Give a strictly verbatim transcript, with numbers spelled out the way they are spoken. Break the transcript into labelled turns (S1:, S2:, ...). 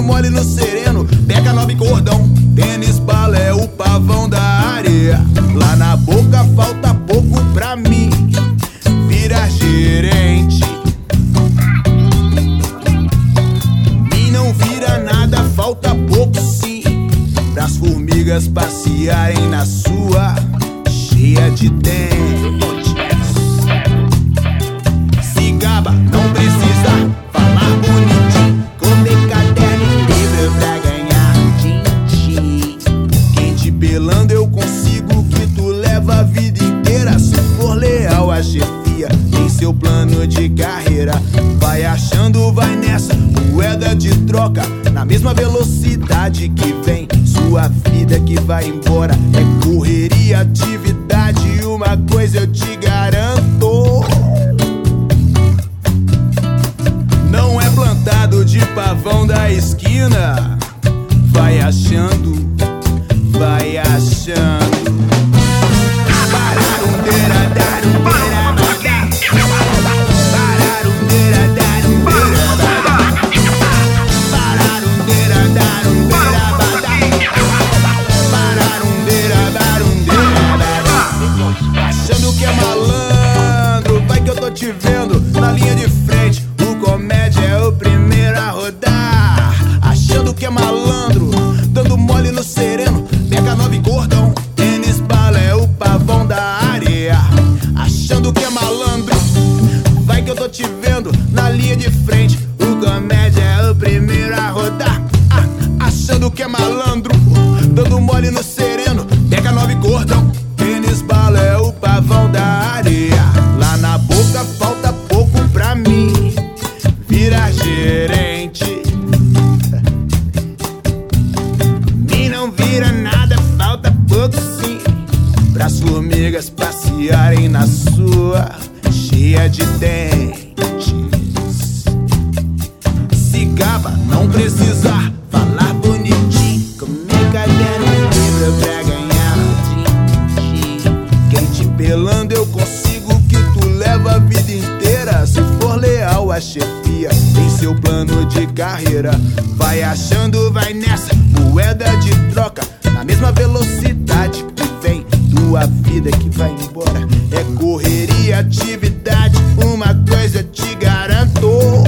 S1: mole no sereno, pega nove cordão. Tênis bala é o pavão da areia. Lá na boca falta pouco pra mim virar gerente. E não vira nada, falta pouco sim pras formigas passearem na sua cheia de dentes. Se gaba, não precisa falar bonitinho, comer caderno e livro pra ganhar din-din. Quem te pelando eu consigo que tu leva a vida inteira. Se for leal à chefia em seu plano de carreira, vai achando, vai nessa moeda de troca, na mesma velocidade que vem sua vida que vai embora. É correria, atividade, uma coisa eu te garanto: não é plantado de pavão da esquina. Vai achando, vai achando. Achando que é malandro, vai que eu tô te vendo na linha de frente. O comédia é o primeiro a rodar. Achando que é malandro, dando mole no sereno, pega nove cordão. Tênis bala é o pavão da areia. Achando que é malandro, vai que eu tô te vendo na linha de frente. O comédia é o primeiro a rodar. Ah, achando que é malandro, dando mole no sereno, pega nove cordão. Tênis bala é o pavão da areia. Lá na boca falta pouco pra mim virar gerente. E não vira nada, falta pouco sim pras formigas passearem na sua cheia de dentes. Se gaba, não precisa falar bonitinho, comer caderno e livro pra ganhar din-din. Quem te pelando eu consigo que tu leva a vida inteira. Se for leal à chefia em seu plano de carreira, vai achando, vai nessa moeda de troca, na mesma velocidade que vem tua vida que vai embora. É correria, atividade, uma coisa eu te garanto: